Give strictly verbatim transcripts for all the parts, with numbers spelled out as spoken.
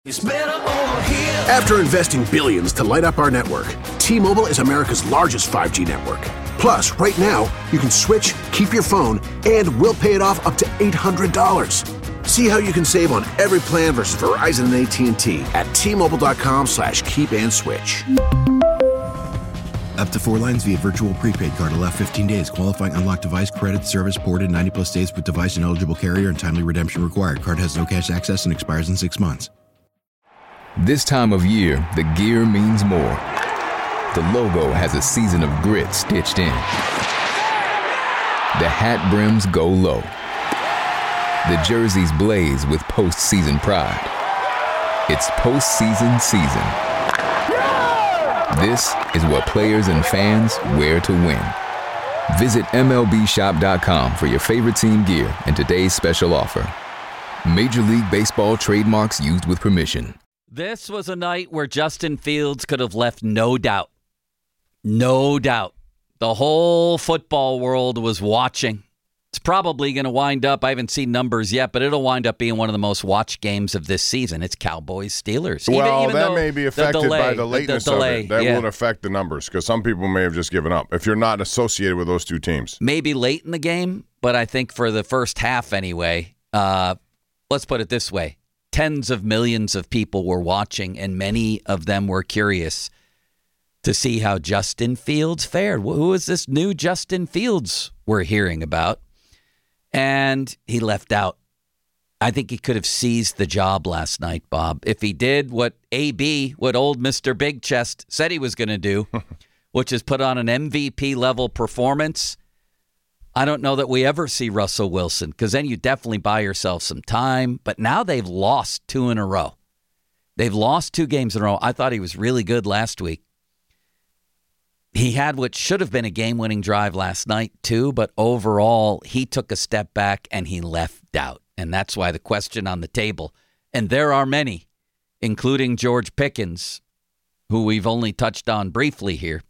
It's better over here. After investing billions to light up our network, T-Mobile is America's largest five G network. Plus, right now, you can switch, keep your phone, and we'll pay it off up to eight hundred dollars. See how you can save on every plan versus Verizon and A T and T at T-Mobile.com slash keep and switch. Up to four lines via virtual prepaid card. Allow fifteen days. Qualifying unlocked device credit service ported ninety plus days with device and eligible carrier and timely redemption required. Card has no cash access and expires in six months. This time of year, the gear means more. The logo has a season of grit stitched in. The hat brims go low. The jerseys blaze with postseason pride. It's postseason season. This is what players and fans wear to win. Visit M L B shop dot com for your favorite team gear and today's special offer. Major League Baseball trademarks used with permission. This was a night where Justin Fields could have left no doubt. No doubt. The whole football world was watching. It's probably going to wind up, I haven't seen numbers yet, but it'll wind up being one of the most watched games of this season. It's Cowboys-Steelers. Well, even, even that may be affected the delay, by the lateness the, the delay, of it. That yeah. won't affect the numbers because some people may have just given up if you're not associated with those two teams. Maybe late in the game, but I think for the first half anyway, uh, let's put it this way. Tens of millions of people were watching, and many of them were curious to see how Justin Fields fared. Who is this new Justin Fields we're hearing about? And he left out. I think he could have seized the job last night, Bob. If he did what A B, what old Mister Big Chest said he was going to do, which is put on an M V P-level performance, I don't know that we ever see Russell Wilson, because then you definitely buy yourself some time. But now they've lost two in a row. They've lost two games in a row. I thought he was really good last week. He had what should have been a game-winning drive last night, too, but overall, he took a step back and he left out. And that's why the question on the table, and there are many, including George Pickens, who we've only touched on briefly here,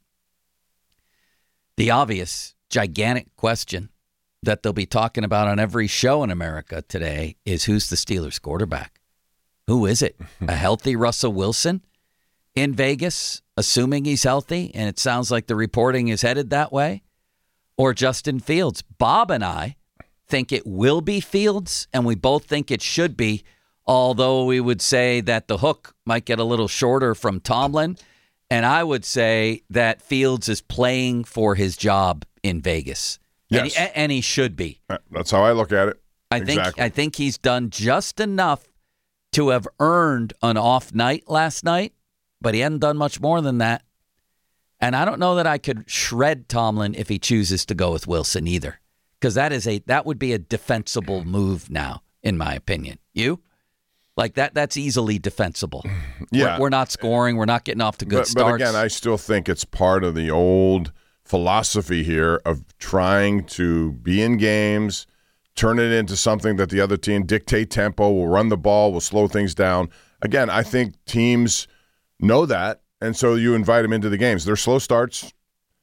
the obvious gigantic question that they'll be talking about on every show in America today is who's the Steelers quarterback? Who is it? A healthy Russell Wilson in Vegas, assuming he's healthy, and it sounds like the reporting is headed that way, or Justin Fields? Bob and I think it will be Fields, and we both think it should be, although we would say that the hook might get a little shorter from Tomlin, and I would say that Fields is playing for his job in Vegas. Yes. And he, and he should be. That's how I look at it. I exactly. think I think he's done just enough to have earned an off night last night, but he hadn't done much more than that. And I don't know that I could shred Tomlin if he chooses to go with Wilson either, because that is a that would be a defensible move now, in my opinion. You? Like that that's easily defensible. Yeah. We're, we're not scoring. We're not getting off to good but, starts. But again, I still think it's part of the old philosophy here of trying to be in games, turn it into something that the other team dictate tempo, will run the ball, will slow things down. Again, I think teams know that, and so you invite them into the games. They're slow starts.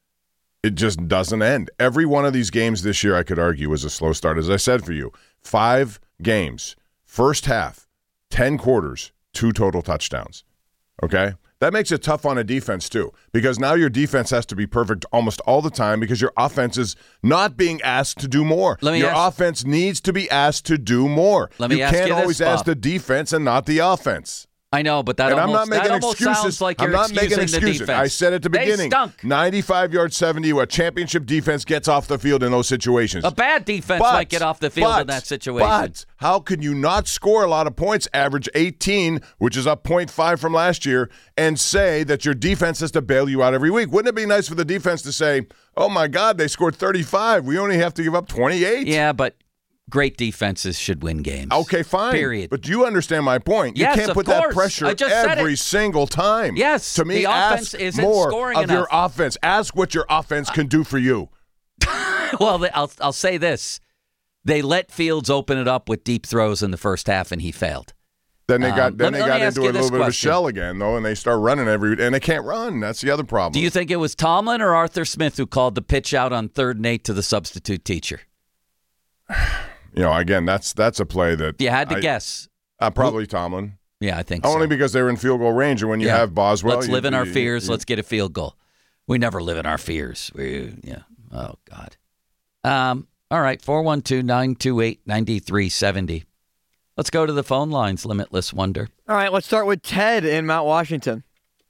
It just doesn't end. Every one of these games this year, I could argue, was a slow start. As I said for you, five games, first half, ten quarters, two total touchdowns. Okay? That makes it tough on a defense, too, because now your defense has to be perfect almost all the time because your offense is not being asked to do more. Let me your ask, offense needs to be asked to do more. Let me you ask can't you this, always Bob. ask the defense and not the offense. I know, but that and almost, I'm not making that almost excuses. sounds like you're I'm not making excusing the excuses. defense. I said at the They beginning, stunk. ninety-five yard seventy, a championship defense gets off the field in those situations. A bad defense but, might get off the field but, in that situation. But how can you not score a lot of points, average eighteen, which is up point five from last year, and say that your defense has to bail you out every week? Wouldn't it be nice for the defense to say, oh, my God, they scored thirty-five. We only have to give up twenty-eight. Yeah, but great defenses should win games. Okay, fine. Period. But you understand my point. You Yes, can't of put course. that pressure I just said every it. single time. Yes, To me, the offense ask isn't more scoring of enough. your offense. Ask what your offense can do for you. Well, I'll I'll say this: they let Fields open it up with deep throws in the first half, and he failed. Then they got Um, then let- they let got me ask into you a this little bit of a question. shell again, though, and they start running every and they can't run. That's the other problem. Do you think it was Tomlin or Arthur Smith who called the pitch out on third and eight to the substitute teacher? You know, again, that's that's a play that If you had to I- guess, Uh, probably Tomlin. Yeah, I think Only so. because they were in field goal range, and when you Yeah. have Boswell, Let's you, live in our you- fears. you- Let's get a field goal. We never live in our fears. We, yeah. Oh, God. Um. All right, four one two, nine two eight, nine three seven zero. Let's go to the phone lines, Limitless Wonder. All right, let's start with Ted in Mount Washington.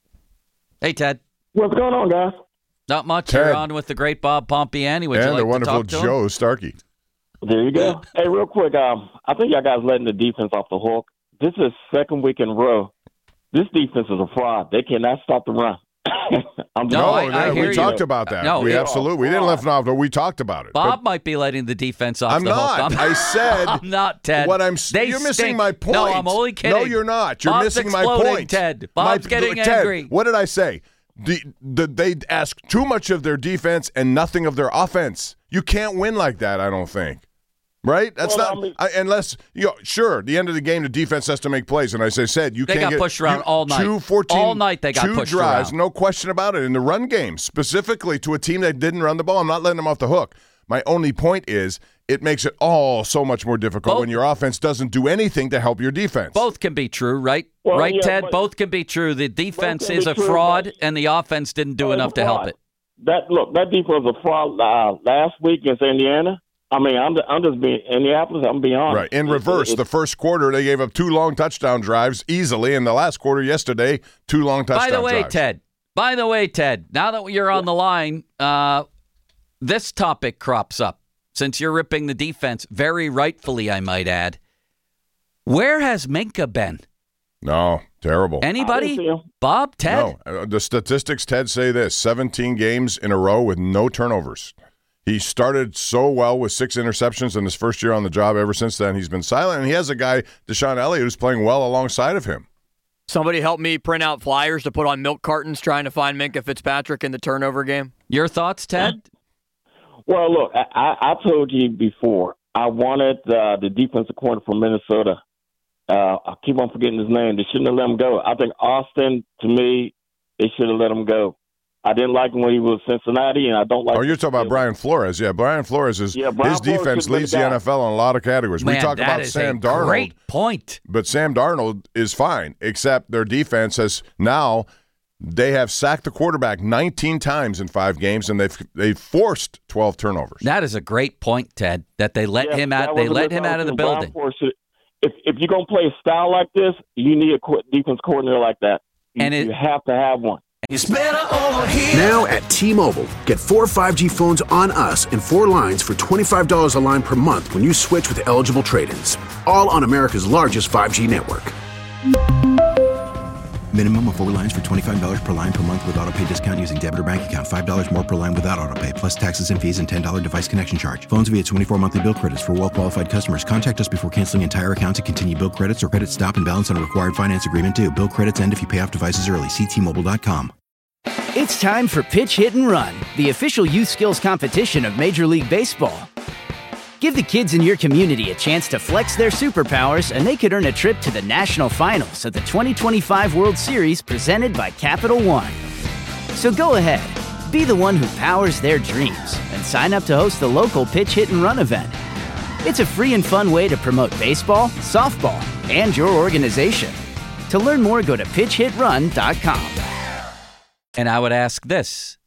Hey, Ted. What's going on, guys? Not much. Ted. You're on with the great Bob Pompiani. Would you and like the to wonderful talk to him? Joe Starkey. There you go. Hey, real quick, um, I think y'all guys letting the defense off the hook. This is second week in a row. This defense is a fraud. They cannot stop the run. I'm No, No, I- yeah, I we hear talked you. about that. No, we it- absolutely. We didn't let them off, but we talked about it. Bob But might be letting the defense off I'm the not. hook. I'm, I said I'm not, Ted. what I'm. s- They you're missing stink. my point. No, I'm only kidding. No, you're not. You're Bob's missing my exploding, point. Ted. Bob's My- getting Ted, angry. What did I say? The, the, they ask too much of their defense and nothing of their offense. You can't win like that, I don't think. Right? That's Well, not I mean- I, unless you know, sure, the end of the game the defense has to make plays, and as I said, you They can't got get pushed around you- all night. Two fourteen, All night they got two pushed drives, around. no question about it. In the run game, specifically to a team that didn't run the ball, I'm not letting them off the hook. My only point is it makes it all so much more difficult Both- when your offense doesn't do anything to help your defense. Both can be true, right? Well, right, yeah, Ted? but- Both can be true. The defense can is be a true, fraud, but- and the offense didn't do Well, it's enough a to help fraud. it. That look, that defense was a fraud uh, last week against Indiana. I mean, I'm, I'm just being Indianapolis. I'm being honest. Right. In It- reverse, it- the first quarter they gave up two long touchdown drives easily, and the last quarter yesterday, two long touchdown By the way, drives. Ted. By the way, Ted. Now that you're on the line, uh, this topic crops up. Since you're ripping the defense, very rightfully, I might add. Where has Minka been? No, terrible. I didn't see Anybody? him. Bob? Ted? No, uh, the statistics, Ted, say this: seventeen games in a row with no turnovers. He started so well with six interceptions in his first year on the job. Ever since then, he's been silent. And he has a guy, Deshaun Elliott, who's playing well alongside of him. Somebody help me print out flyers to put on milk cartons trying to find Minka Fitzpatrick in the turnover game. Your thoughts, Ted? Well, look, I, I I told you before. I wanted uh, the defensive coordinator from Minnesota. Uh, I keep on forgetting his name. They shouldn't have let him go. I think Austin, to me, they should have let him go. I didn't like him when he was Cincinnati, and I don't like. Oh, you're talking about Brian Flores. Yeah, Brian Flores is Yeah, Brian his Flores defense should've been leads the the guy. N F L in a lot of categories. Man, we talk that about is Sam a Darnold, great point. but Sam Darnold is fine, except their defense has now they have sacked the quarterback nineteen times in five games, and they've they've forced twelve turnovers. That is a great point, Ted. That they let Yeah, him that out. They was a let him out of the misunderstanding. Brian building. Flores should- If if you're gonna play a style like this, you need a co- defense coordinator like that. You, And it- you have to have one. Now at T-Mobile, get four five G phones on us and four lines for twenty-five dollars a line per month when you switch with eligible trade-ins. All on America's largest five G network. Minimum of four lines for twenty-five dollars per line per month with auto pay discount using debit or bank account. five dollars more per line without auto pay, plus taxes and fees and ten dollars device connection charge. Phones via twenty-four monthly bill credits for well-qualified customers. Contact us before canceling entire account to continue bill credits or credit stop and balance on a required finance agreement due. Bill credits end if you pay off devices early. See T Mobile dot com. It's time for Pitch Hit and Run, the official youth skills competition of Major League Baseball. Give the kids in your community a chance to flex their superpowers, and they could earn a trip to the national finals of the twenty twenty-five World Series presented by Capital One. So go ahead, be the one who powers their dreams, and sign up to host the local Pitch Hit and Run event. It's a free and fun way to promote baseball, softball, and your organization. To learn more, go to pitch hit run dot com. And I would ask this.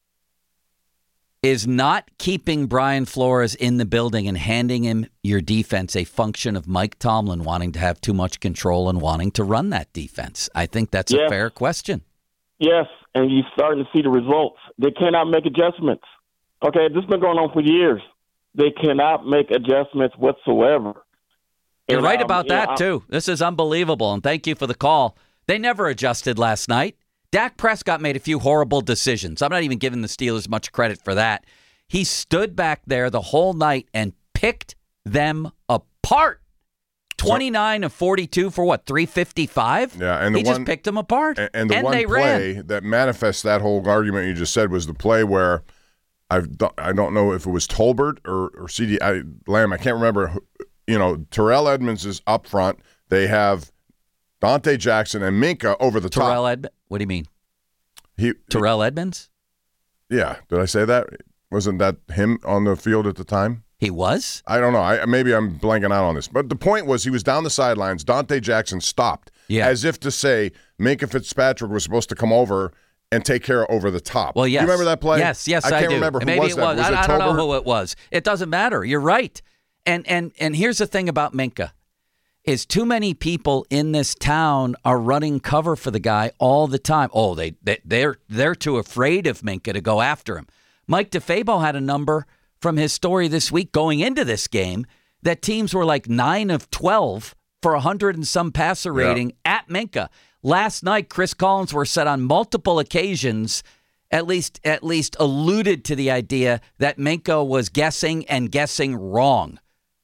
Is not keeping Brian Flores in the building and handing him your defense a function of Mike Tomlin wanting to have too much control and wanting to run that defense? I think that's Yeah. a fair question. Yes, and you're starting to see the results. They cannot make adjustments. Okay, this has been going on for years. They cannot make adjustments whatsoever. You're And, right um, about you know, that, I- too. This is unbelievable, and thank you for the call. They never adjusted last night. Dak Prescott made a few horrible decisions. I'm not even giving the Steelers much credit for that. He stood back there the whole night and picked them apart. twenty-nine of forty-two for what, three fifty-five? Yeah, and the he one, just picked them apart. And, and the and one they play ran. that manifests that whole argument you just said was the play where I've do- I don't know if it was Tolbert or or C D I, Lamb. I can't remember. Who, you know, Terrell Edmonds is up front. They have Dante Jackson and Minka over the Terrell top. Edmonds? What do you mean? He, Terrell Edmonds? yeah, did I say that? Wasn't that him on the field at the time? He was? I don't know. I, maybe I'm blanking out on this. But the point was he was down the sidelines. Dante Jackson stopped. Yeah. as if to say Minkah Fitzpatrick was supposed to come over and take care of over the top. Well, yes. You remember that play? Yes, yes, I I can't do. remember who Maybe was it that. was. Was I, it I don't know Tolbert? who it was. It doesn't matter. You're right. And and and here's the thing about Minkah. Is too many people in this town are running cover for the guy all the time. Oh, they, they they're they're too afraid of Minkah to go after him. Mike DeFabo had a number from his story this week going into this game that teams were like nine of twelve for a hundred and some passer rating yeah. at Minkah. Last night, Chris Collinsworth said on multiple occasions, at least at least alluded to the idea that Minkah was guessing and guessing wrong.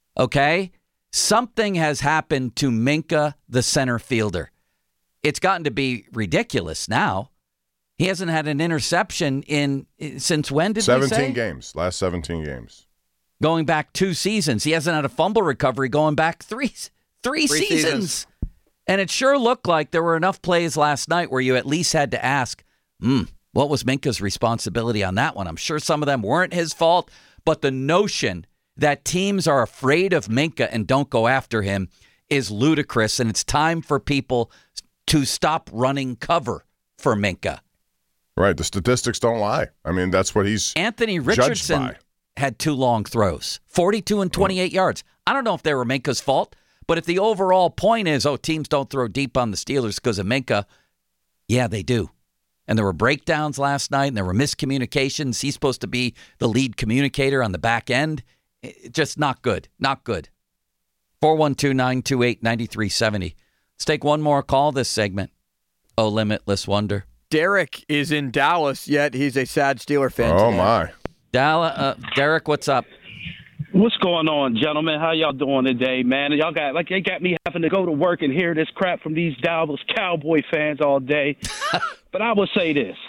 Okay. Something has happened to Minkah, the center fielder. It's gotten to be ridiculous now. He hasn't had an interception in since when did seventeen we say? games. Last seventeen games. Going back two seasons. He hasn't had a fumble recovery going back three three, three seasons. seasons. And it sure looked like there were enough plays last night where you at least had to ask, hmm, what was Minkah's responsibility on that one? I'm sure some of them weren't his fault, but the notion that teams are afraid of Minkah and don't go after him is ludicrous, and it's time for people to stop running cover for Minkah. Right. The statistics don't lie. I mean, that's what he's Anthony Richardson had two long throws, forty-two and twenty-eight mm. yards. I don't know if they were Minkah's fault, but if the overall point is, oh, teams don't throw deep on the Steelers because of Minkah, yeah, they do. And there were breakdowns last night, and there were miscommunications. He's supposed to be the lead communicator on the back end. Just not good. Not good. four one two, nine two eight, nine three seven zero. Let's take one more call this segment. Oh, Limitless Wonder. Derek is in Dallas, yet he's a sad Steeler fan. Oh, today. my. Dallas, uh, Derek, what's up? What's going on, gentlemen? How y'all doing today, man? Y'all got like they got me having to go to work and hear this crap from these Dallas Cowboy fans all day. But I will say this.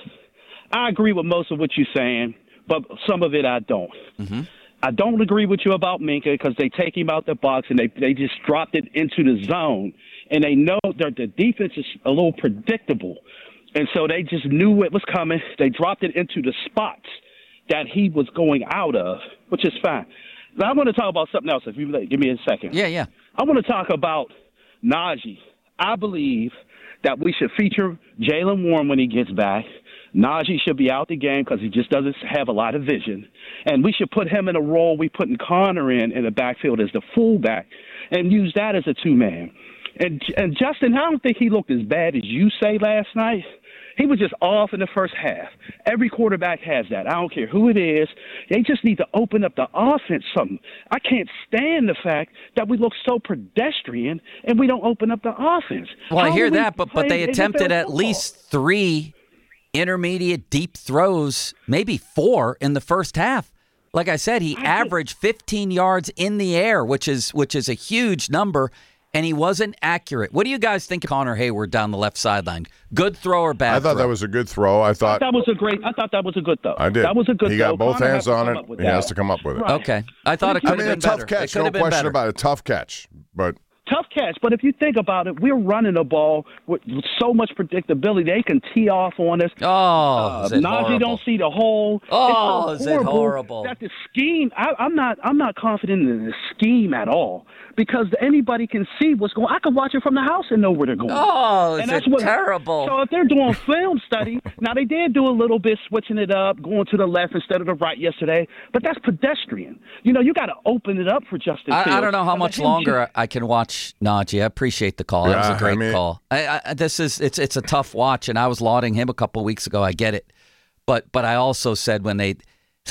I agree with most of what you're saying, but some of it I don't. Mm-hmm. I don't agree with you about Minkah because they take him out the box and they they just dropped it into the zone. And they know that the defense is a little predictable. And so they just knew it was coming. They dropped it into the spots that he was going out of, which is fine. Now, I want to talk about something else. If you give me a second. Yeah, yeah. I want to talk about Najee. I believe that we should feature Jaylen Warren when he gets back. Najee should be out the game because he just doesn't have a lot of vision. And we should put him in a role we put Connor in in the backfield as the fullback and use that as a two-man. And, and Justin, I don't think he looked as bad as you say last night. He was just off in the first half. Every quarterback has that. I don't care who it is. They just need to open up the offense something. I can't stand the fact that we look so pedestrian and we don't open up the offense. Well, How I hear do we that, but, but play they attempted at football? least three intermediate deep throws, maybe four in the first half. Like I said, he I averaged fifteen yards in the air, which is which is a huge number, and he wasn't accurate. What do you guys think of Connor Hayward down the left sideline? Good throw or bad I thought throw? that was a good throw. I thought That was a great. I thought that was a good throw. I did. That was a good. He got throw. both Connor hands has to on come it. up with He that. has to come up with it. Right. Okay. I thought it I could mean, have a been tough better. catch, It could no have been question better. about it. Tough catch, but Tough catch, but if you think about it, we're running the ball with so much predictability. They can tee off on us. Oh, Uh, is it Najee horrible? don't see the hole. Oh, it's is so it horrible? That the scheme, I, I'm not, I'm not confident in the scheme at all because anybody can see what's going. I can watch it from the house and know where they're going. Oh, is and that's it what, terrible? So if they're doing film study, now they did do a little bit switching it up, going to the left instead of the right yesterday, but that's pedestrian. You know, you got to open it up for Justin I, Fields. I don't know how And much him longer I can watch Najee. I appreciate the call. That was Yeah, a great I mean- call. I, I, this is it's it's a tough watch, and I was lauding him a couple weeks ago. I get it, but but I also said when they,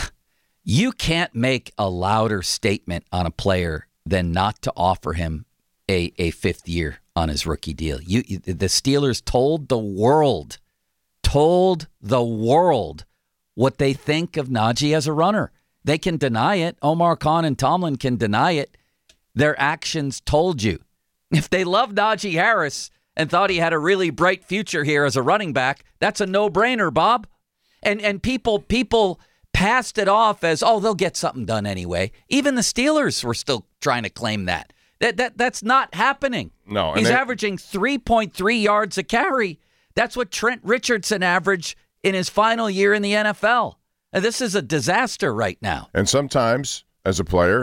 you can't make a louder statement on a player than not to offer him a a fifth year on his rookie deal. You the Steelers told the world, told the world what they think of Najee as a runner. They can deny it. Omar Khan and Tomlin can deny it. Their actions told you. If they loved Najee Harris and thought he had a really bright future here as a running back, that's a no-brainer, Bob. And and people people passed it off as, oh, they'll get something done anyway. Even the Steelers were still trying to claim that. That that that's not happening. No, and He's they- averaging three point three yards a carry. That's what Trent Richardson averaged in his final year in the N F L. And this is a disaster right now. and sometimes as a player,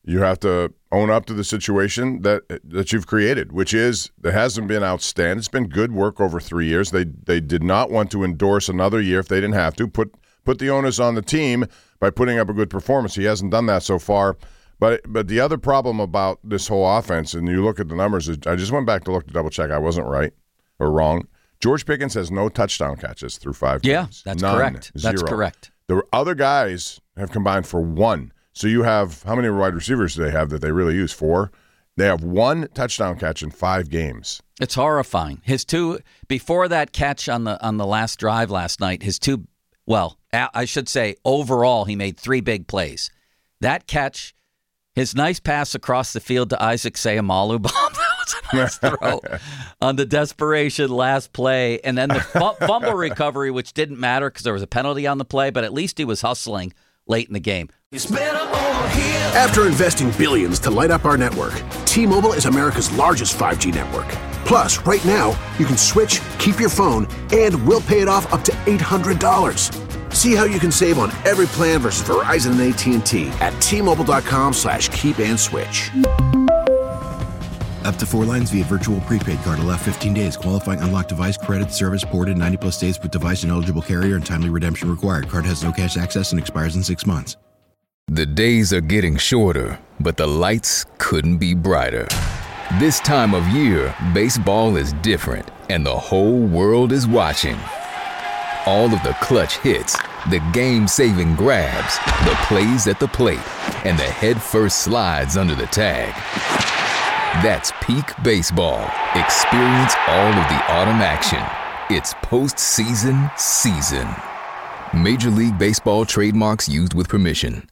You have to own up to the situation that that you've created, which is it hasn't been outstanding. It's been good work over three years. They they did not want to endorse another year if they didn't have to. Put put the onus on the team by putting up a good performance. He hasn't done that so far. But but the other problem about this whole offense, and you look at the numbers, I just went back to look to double check. I wasn't right or wrong. George Pickens has no touchdown catches through five yeah, games. Yeah, that's None, correct. Zero. That's correct. The other guys have combined for one. So you have, how many wide receivers do they have that they really use? Four? They have one touchdown catch in five games. It's horrifying. His two, before that catch on the on the last drive last night, his two, well, I should say overall he made three big plays. That catch, his nice pass across the field to Isaac Seumalo, that was a nice throw on the desperation last play. And then the fumble recovery, which didn't matter because there was a penalty on the play, but at least he was hustling late in the game. After investing billions to light up our network, T-Mobile is America's largest five G network. Plus, right now, you can switch, keep your phone, and we'll pay it off up to eight hundred dollars. See how you can save on every plan versus Verizon and A T and T at T-Mobile.com slash keep and switch. Up to four lines via virtual prepaid card. Allow fifteen days. Qualifying unlocked device credit. Service ported ninety plus days with device and eligible carrier and timely redemption required. Card has no cash access and expires in six months. The days are getting shorter, but the lights couldn't be brighter. This time of year, baseball is different, and the whole world is watching. All of the clutch hits, the game-saving grabs, the plays at the plate, and the head-first slides under the tag. That's peak baseball. Experience all of the autumn action. It's postseason season. Major League Baseball trademarks used with permission.